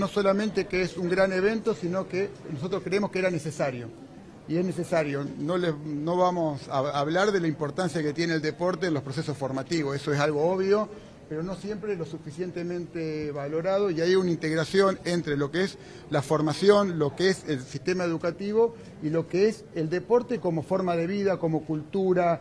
no solamente que es un gran evento, sino que nosotros creemos que era necesario. Y es necesario, no vamos a hablar de la importancia que tiene el deporte en los procesos formativos, eso es algo obvio, pero no siempre lo suficientemente valorado, y hay una integración entre lo que es la formación, lo que es el sistema educativo y lo que es el deporte como forma de vida, como cultura,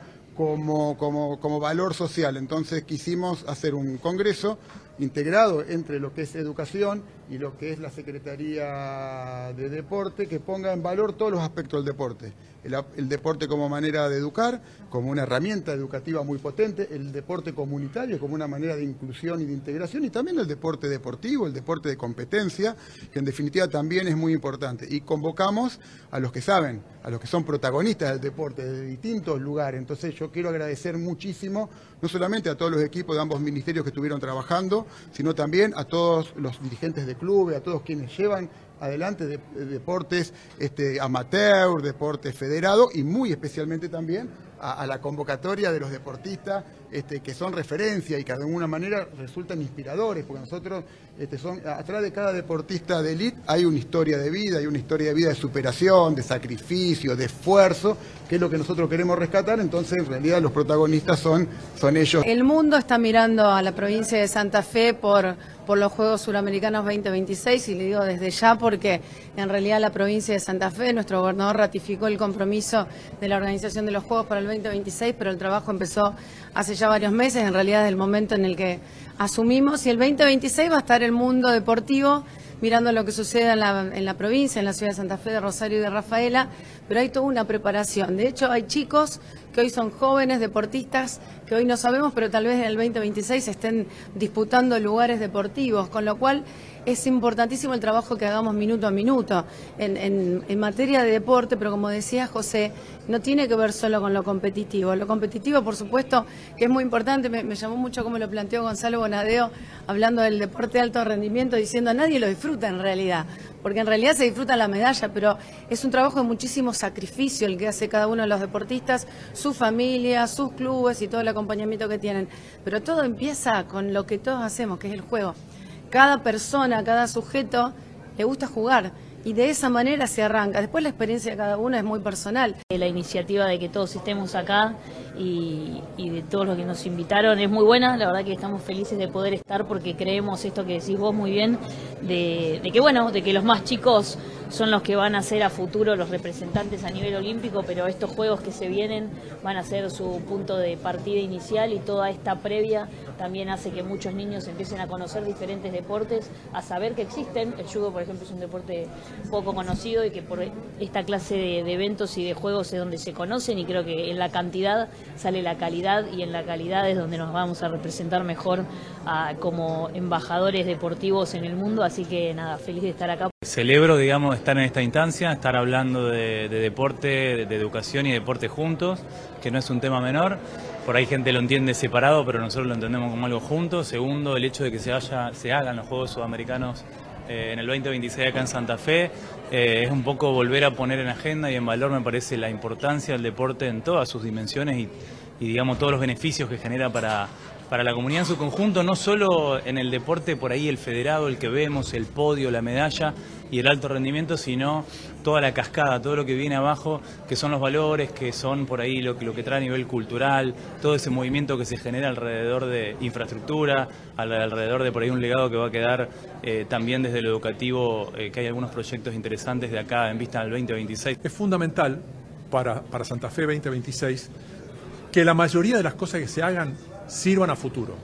como valor social. Entonces quisimos hacer un congreso integrado entre lo que es educación y lo que es la Secretaría de Deporte, que ponga en valor todos los aspectos del deporte. El deporte como manera de educar, como una herramienta educativa muy potente, el deporte comunitario como una manera de inclusión y de integración, y también el deporte deportivo, el deporte de competencia, que en definitiva también es muy importante. Y convocamos a los que saben, a los que son protagonistas del deporte de distintos lugares. Entonces yo quiero agradecer muchísimo, no solamente a todos los equipos de ambos ministerios que estuvieron trabajando, sino también a todos los dirigentes de clubes, a todos quienes llevan adelante deportes amateur, deportes federados, y muy especialmente también a la convocatoria de los deportistas que son referencia y que de alguna manera resultan inspiradores, porque nosotros atrás de cada deportista de élite hay una historia de vida, hay una historia de vida de superación, de sacrificio, de esfuerzo, que es lo que nosotros queremos rescatar. Entonces en realidad los protagonistas son ellos. El mundo está mirando a la provincia de Santa Fe por los Juegos Suramericanos 2026, y le digo desde ya porque en realidad la provincia de Santa Fe, nuestro gobernador ratificó el compromiso de la organización de los Juegos para el 2026, pero el trabajo empezó hace ya varios meses, en realidad desde el momento en el que asumimos, y el 2026 va a estar el mundo deportivo mirando lo que sucede en la provincia, en la ciudad de Santa Fe, de Rosario y de Rafaela, pero hay toda una preparación. De hecho, hay chicos que hoy son jóvenes deportistas, que hoy no sabemos, pero tal vez en el 2026 estén disputando lugares deportivos, con lo cual es importantísimo el trabajo que hagamos minuto a minuto en materia de deporte, pero como decía José, no tiene que ver solo con lo competitivo. Lo competitivo, por supuesto, que es muy importante. Me llamó mucho como lo planteó Gonzalo Bonadeo, hablando del deporte de alto rendimiento, diciendo nadie lo disfruta en realidad, porque en realidad se disfruta la medalla, pero es un trabajo de muchísimo sacrificio el que hace cada uno de los deportistas, su familia, sus clubes y todo el acompañamiento que tienen. Pero todo empieza con lo que todos hacemos, que es el juego. Cada persona, cada sujeto le gusta jugar, y de esa manera se arranca. Después la experiencia de cada uno es muy personal. La iniciativa de que todos estemos acá y de todos los que nos invitaron es muy buena. La verdad que estamos felices de poder estar, porque creemos esto que decís vos muy bien, de que los más chicos son los que van a ser a futuro los representantes a nivel olímpico, pero estos juegos que se vienen van a ser su punto de partida inicial, y toda esta previa también hace que muchos niños empiecen a conocer diferentes deportes, a saber que existen. El judo, por ejemplo, es un deporte poco conocido, y que por esta clase de eventos y de juegos es donde se conocen, y creo que en la cantidad sale la calidad, y en la calidad es donde nos vamos a representar mejor como embajadores deportivos en el mundo. Así que nada, feliz de estar acá. Celebro, digamos, estar en esta instancia, estar hablando de deporte, de educación y deporte juntos, que no es un tema menor. Por ahí gente lo entiende separado, pero nosotros lo entendemos como algo junto. Segundo, el hecho de que se hagan los Juegos Sudamericanos en el 2026 acá en Santa Fe, es un poco volver a poner en agenda y en valor, me parece, la importancia del deporte en todas sus dimensiones y digamos, todos los beneficios que genera para la comunidad en su conjunto, no solo en el deporte por ahí el federado, el que vemos, el podio, la medalla y el alto rendimiento, sino toda la cascada, todo lo que viene abajo, que son los valores, que son por ahí lo que trae a nivel cultural, todo ese movimiento que se genera alrededor de infraestructura, alrededor de por ahí un legado que va a quedar también desde lo educativo, que hay algunos proyectos interesantes de acá en vista del 2026. Es fundamental para Santa Fe 2026 que la mayoría de las cosas que se hagan sirvan a futuro,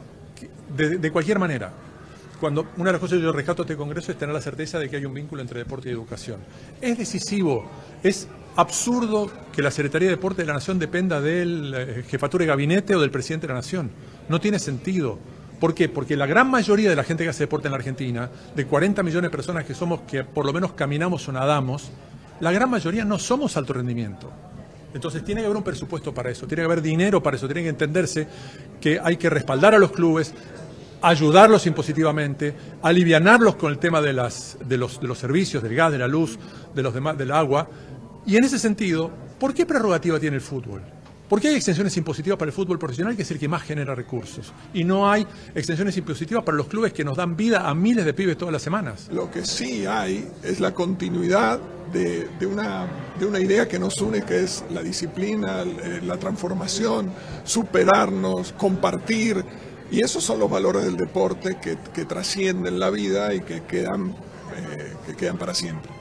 de cualquier manera. Una de las cosas que yo rescato de este congreso es tener la certeza de que hay un vínculo entre deporte y educación. Es decisivo, es absurdo que la Secretaría de Deporte de la Nación dependa de la jefatura de gabinete o del presidente de la Nación. No tiene sentido. ¿Por qué? Porque la gran mayoría de la gente que hace deporte en la Argentina, de 40 millones de personas que somos, que por lo menos caminamos o nadamos, la gran mayoría no somos alto rendimiento. Entonces tiene que haber un presupuesto para eso, tiene que haber dinero para eso, tiene que entenderse que hay que respaldar a los clubes, ayudarlos impositivamente, alivianarlos con el tema de los servicios, del gas, de la luz, de los demás, del agua. Y en ese sentido, ¿por qué prerrogativa tiene el fútbol? Porque hay exenciones impositivas para el fútbol profesional, que es el que más genera recursos. Y no hay exenciones impositivas para los clubes que nos dan vida a miles de pibes todas las semanas. Lo que sí hay es la continuidad de una idea que nos une, que es la disciplina, la transformación, superarnos, compartir. Y esos son los valores del deporte que trascienden la vida y que quedan para siempre.